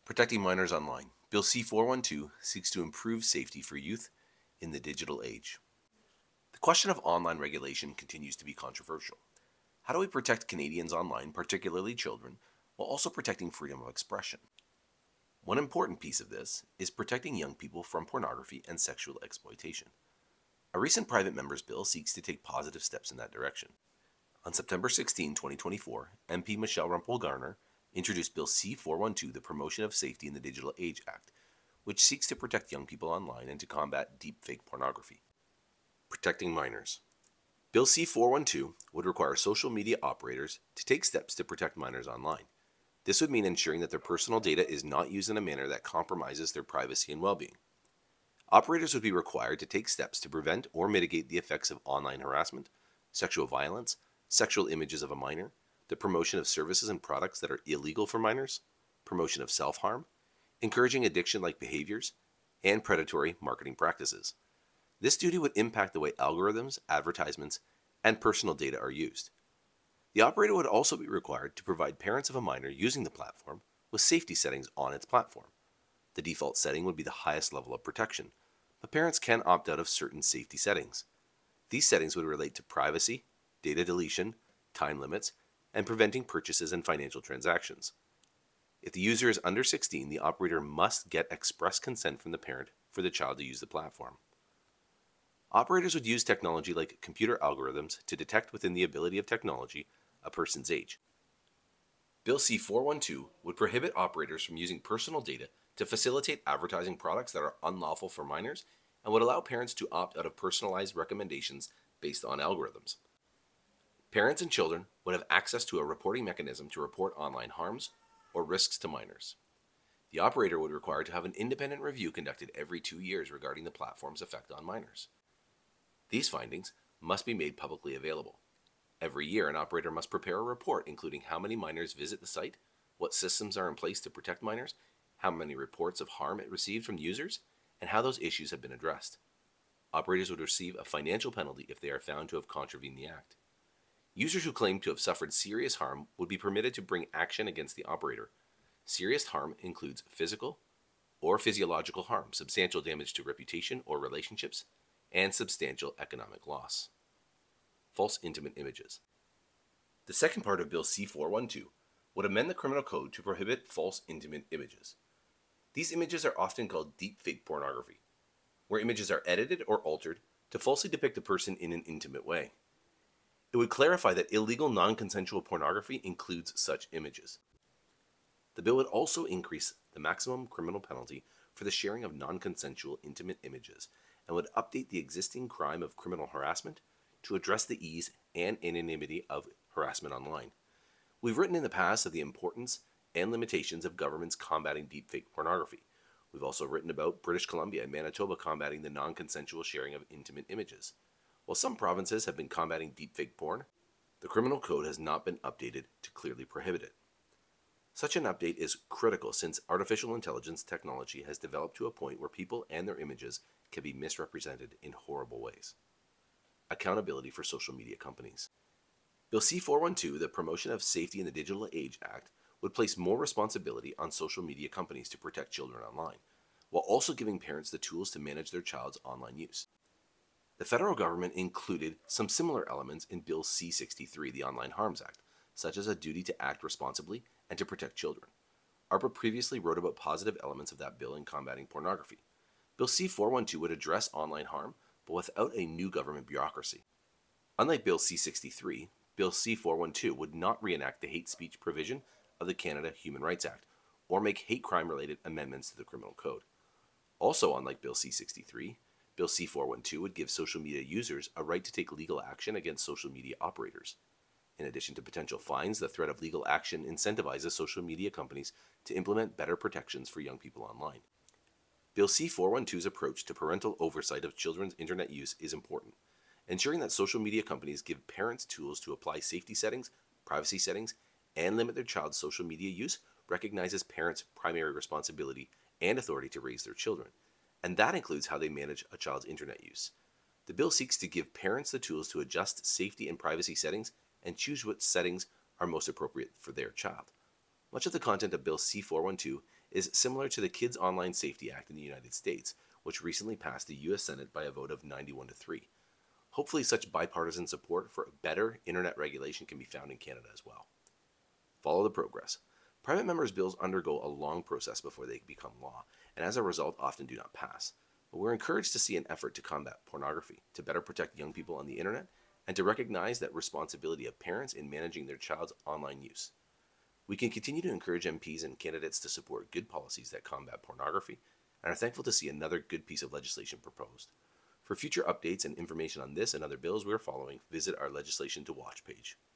Protecting Minors Online. Bill C-412 seeks to improve safety for youth in the digital age. The question of online regulation continues to be controversial. How do we protect Canadians online, particularly children, while also protecting freedom of expression? One important piece of this is protecting young people from pornography and sexual exploitation. A recent private member's bill seeks to take positive steps in that direction. On September 16, 2024, MP Michelle Rempel-Garner introduced Bill C-412, the Promotion of Safety in the Digital Age Act, which seeks to protect young people online and to combat deepfake pornography. Protecting minors. Bill C-412 would require social media operators to take steps to protect minors online. This would mean ensuring that their personal data is not used in a manner that compromises their privacy and well-being. Operators would be required to take steps to prevent or mitigate the effects of online harassment, sexual violence, sexual images of a minor, the promotion of services and products that are illegal for minors, promotion of self-harm, encouraging addiction-like behaviors, and predatory marketing practices. This duty would impact the way algorithms, advertisements, and personal data are used. The operator would also be required to provide parents of a minor using the platform with safety settings on its platform. The default setting would be the highest level of protection, but parents can opt out of certain safety settings. These settings would relate to privacy, data deletion, time limits, and preventing purchases and financial transactions. If the user is under 16, the operator must get express consent from the parent for the child to use the platform. Operators would use technology like computer algorithms to detect within the ability of technology a person's age. Bill C-412 would prohibit operators from using personal data to facilitate advertising products that are unlawful for minors and would allow parents to opt out of personalized recommendations based on algorithms. Parents and children would have access to a reporting mechanism to report online harms or risks to minors. The operator would require to have an independent review conducted every 2 years regarding the platform's effect on minors. These findings must be made publicly available. Every year, an operator must prepare a report including how many minors visit the site, what systems are in place to protect minors, how many reports of harm it received from users, and how those issues have been addressed. Operators would receive a financial penalty if they are found to have contravened the act. Users who claim to have suffered serious harm would be permitted to bring action against the operator. Serious harm includes physical or physiological harm, substantial damage to reputation or relationships, and substantial economic loss. False intimate images. The second part of Bill C-412 would amend the criminal code to prohibit false intimate images. These images are often called deepfake pornography, where images are edited or altered to falsely depict a person in an intimate way. It would clarify that illegal non-consensual pornography includes such images. The bill would also increase the maximum criminal penalty for the sharing of non-consensual intimate images and would update the existing crime of criminal harassment to address the ease and anonymity of harassment online. We've written in the past of the importance and limitations of governments combating deepfake pornography. We've also written about British Columbia and Manitoba combating the non-consensual sharing of intimate images. While some provinces have been combating deepfake porn, the criminal code has not been updated to clearly prohibit it. Such an update is critical since artificial intelligence technology has developed to a point where people and their images can be misrepresented in horrible ways. Accountability for social media companies. Bill C-412, the Promotion of Safety in the Digital Age Act, would place more responsibility on social media companies to protect children online, while also giving parents the tools to manage their child's online use. The federal government included some similar elements in Bill C-63, the Online Harms Act, such as a duty to act responsibly and to protect children. ARPA previously wrote about positive elements of that bill in combating pornography. Bill C-412 would address online harm, but without a new government bureaucracy. Unlike Bill C-63, Bill C-412 would not reenact the hate speech provision of the Canada Human Rights Act or make hate crime-related amendments to the criminal code. Also, unlike Bill C-63, Bill C-412 would give social media users a right to take legal action against social media operators. In addition to potential fines, the threat of legal action incentivizes social media companies to implement better protections for young people online. Bill C-412's approach to parental oversight of children's internet use is important, ensuring that social media companies give parents tools to apply safety settings, privacy settings, and limit their child's social media use recognizes parents' primary responsibility and authority to raise their children, and that includes how they manage a child's internet use. The bill seeks to give parents the tools to adjust safety and privacy settings and choose what settings are most appropriate for their child. Much of the content of Bill C-412 is similar to the Kids Online Safety Act in the United States, which recently passed the U.S. Senate by a vote of 91 to 3. Hopefully, such bipartisan support for better internet regulation can be found in Canada as well. Follow the progress. Private members' bills undergo a long process before they become law, and as a result often do not pass. But we're encouraged to see an effort to combat pornography, to better protect young people on the internet, and to recognize that responsibility of parents in managing their child's online use. We can continue to encourage MPs and candidates to support good policies that combat pornography, and are thankful to see another good piece of legislation proposed. For future updates and information on this and other bills we are following, visit our Legislation to Watch page.